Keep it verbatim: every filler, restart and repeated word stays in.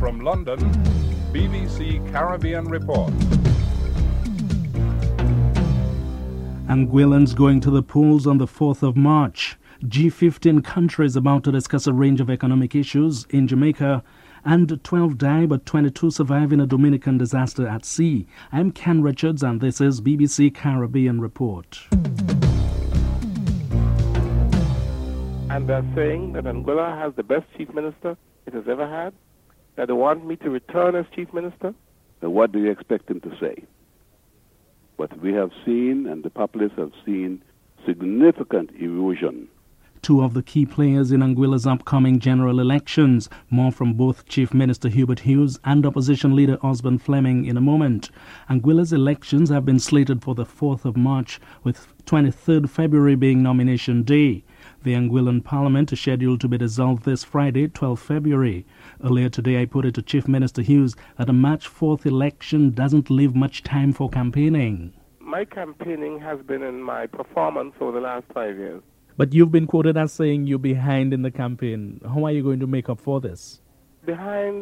From London, B B C Caribbean Report. Anguillans going to the polls on the fourth of March. G fifteen countries about to discuss a range of economic issues in Jamaica, and twelve die but twenty-two survive in a Dominican disaster at sea. I'm Ken Richards and this is B B C Caribbean Report. And they're saying that Anguilla has the best chief minister it has ever had, that they want me to return as chief minister. Now what do you expect him to say? What we have seen and the populace have seen significant erosion. Two of the key players in Anguilla's upcoming general elections. More from both Chief Minister Hubert Hughes and Opposition Leader Osborne Fleming in a moment. Anguilla's elections have been slated for the fourth of March, with twenty-third February being nomination day. The Anguillan Parliament is scheduled to be dissolved this Friday, twelfth February. Earlier today, I put it to Chief Minister Hughes that a March fourth election doesn't leave much time for campaigning. My campaigning has been in my performance over the last five years. But you've been quoted as saying you're behind in the campaign. How are you going to make up for this? Behind